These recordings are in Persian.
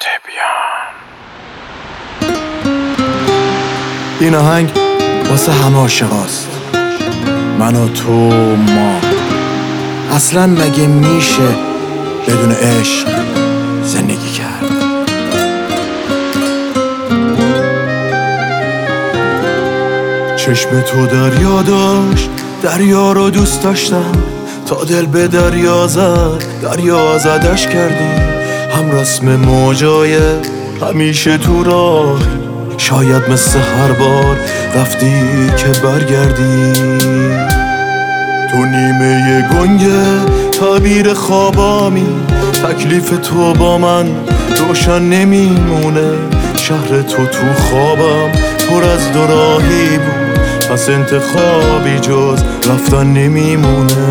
تبیان. این آهنگ واسه همه عاشقاست، من و تو، ما. اصلا مگه میشه بدون عشق زندگی کرد؟ چشم تو دریا داشت، دریا رو دوست داشتم، تا دل به دریا زد، دریا زدش کردی. هم رسم موجای همیشه تو راه، شاید مثل هر بار رفتی که برگردی. تو نیمه گنگه تعبیر خوابامی، تکلیف تو با من روشن نمیمونه. شهر تو خوابم پر از دوراهی بود، پس انتخابی جز رفتن نمیمونه.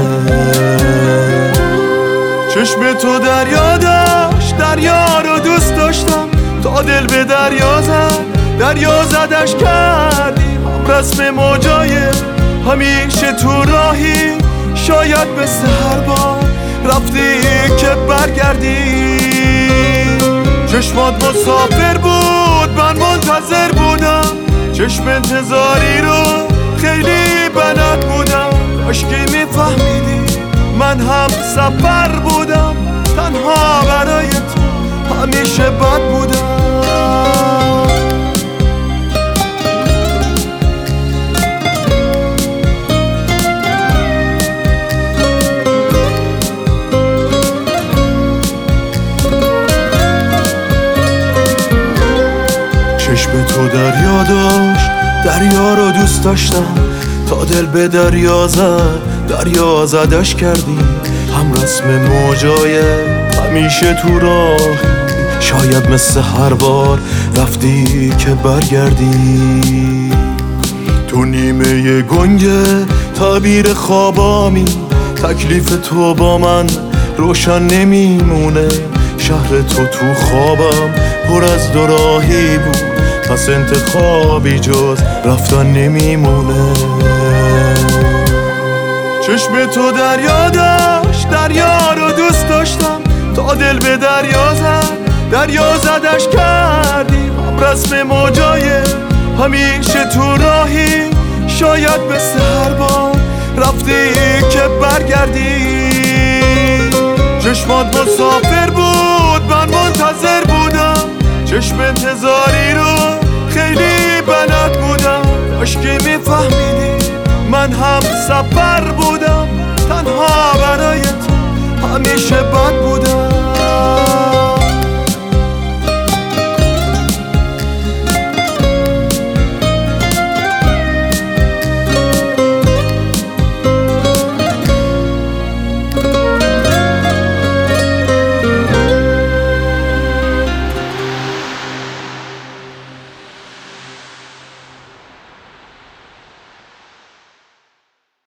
چشم تو دریا داشت، دریا رو دوست داشتم، تا دل به دریا زد، دریا زدش کردی. هم رسم موجای همیشه تو راهی، شاید مثل هر بار رفتی که برگردی. چشمات مسافر بود، من منتظر بودم، چشم انتظاری رو خیلی بلد بودم. کاش که میفهمیدی من هم سفر بودم، تنها برای تو همیشه بد بودم. چشم تو دریا داشت، دریا رو دوست داشتم، تا دل به دریا زد، دریا زدش کردی. هم رسم موجای همیشه تو راه، شاید مثل هر بار رفتی که برگردی. تو نیمه گنگه تعبیر خوابامی، تکلیف تو با من روشن نمیمونه. شهر تو خوابم پر از دوراهی بود، پس انتخابی جز رفتن نمیمونه. چشم تو دریا داشت، دریا رو دوست داشتم، تا دل به دریا زد، دریا زدش کردی. هم رسم موجای همیشه تو راهی، شاید مثل هر بار رفتی که برگردی. چشمات مسافر بود،